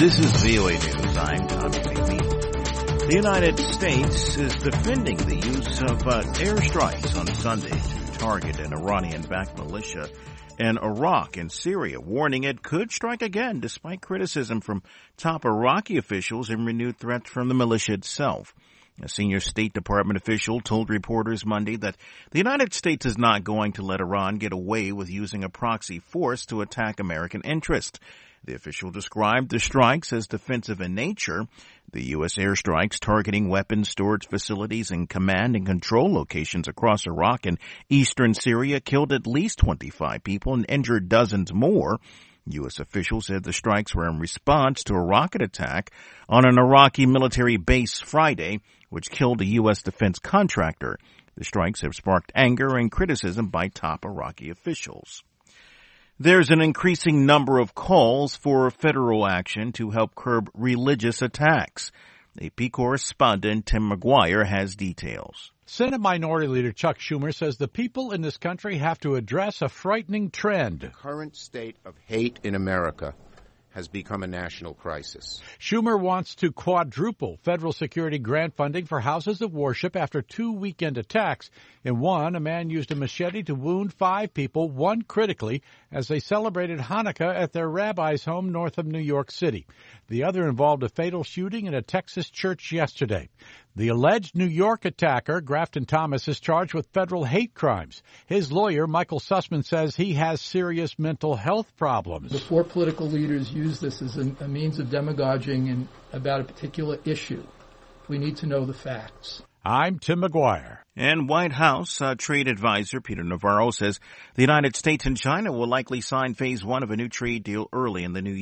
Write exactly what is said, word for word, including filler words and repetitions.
This is V O A News. I'm Tommy Baby. The United States is defending the use of uh, airstrikes on Sunday to target an Iranian-backed militia in Iraq and Syria, warning it could strike again despite criticism from top Iraqi officials and renewed threats from the militia itself. A senior State Department official told reporters Monday that the United States is not going to let Iran get away with using a proxy force to attack American interests. The official described the strikes as defensive in nature. The U S airstrikes targeting weapons storage facilities and command and control locations across Iraq and eastern Syria killed at least twenty-five people and injured dozens more. U S officials said the strikes were in response to a rocket attack on an Iraqi military base Friday, which killed a U S defense contractor. The strikes have sparked anger and criticism by top Iraqi officials. There's an increasing number of calls for federal action to help curb religious attacks. A P correspondent Tim McGuire has details. Senate Minority Leader Chuck Schumer says the people in this country have to address a frightening trend. The current state of hate in America has become a national crisis. Schumer wants to quadruple federal security grant funding for houses of worship after two weekend attacks. In one, a man used a machete to wound five people, one critically, as they celebrated Hanukkah at their rabbi's home north of New York City. The other involved a fatal shooting in a Texas church yesterday. The alleged New York attacker, Grafton Thomas, is charged with federal hate crimes. His lawyer, Michael Sussman, says he has serious mental health problems. Before political leaders use this as a, a means of demagoguing in, about a particular issue, we need to know the facts. I'm Tim McGuire. And White House uh, trade advisor Peter Navarro says the United States and China will likely sign phase one of a new trade deal early in the new year.